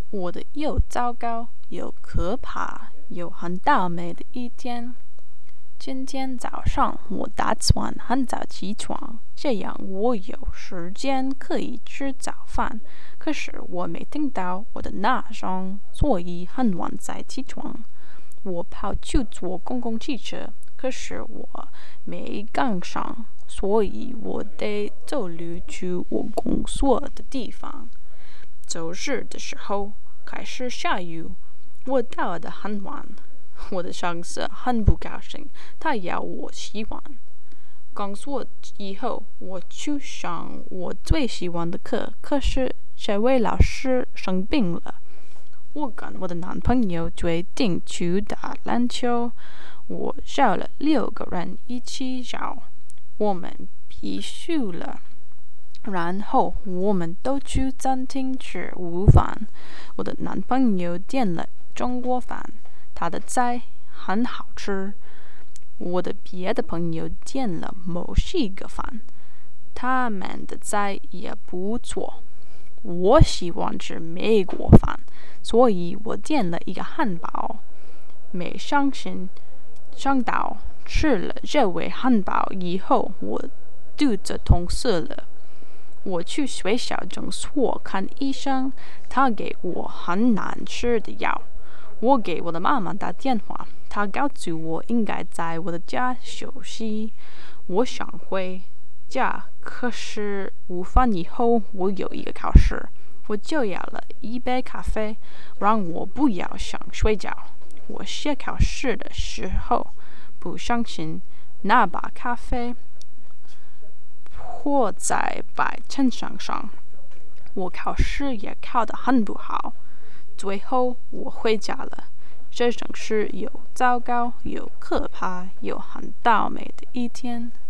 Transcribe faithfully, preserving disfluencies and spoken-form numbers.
我的又糟糕又可怕又很倒霉的一天。今天早上我打算很早起床，这样我有时间可以吃早饭。可是我没听到我的闹钟，所以很晚才起床。我跑去坐公共汽车，可是我没赶上，所以我得走路去我工作的地方。周日的时候开始下雨，我到得很晚。我的上司很不高兴，他要我洗碗。工作以后，我去上我最喜欢的课，可是这位老师生病了。我跟我的男朋友决定去打篮球，我找了六个人一起找，我们必须了。然后我们都去餐厅吃午饭。我的男朋友点了中国饭，他的菜很好吃。我的别的朋友点了墨西哥饭，他们的菜也不错。我喜欢吃美国饭，所以我点了一个汉堡。没相信想到吃了这位汉堡以后，我肚子痛死了。我去学校诊所看医生，他给我很难吃的药。我给我的妈妈打电话，她告诉我应该在我的家休息。我想回家，可是午饭以后我有一个考试，我就要了一杯咖啡，让我不要想睡觉。我写考试的时候，不小心那把咖啡泼在白衬衫上，我考试也考得很不好。最后我回家了，这真是又糟糕又可怕又很倒霉的一天。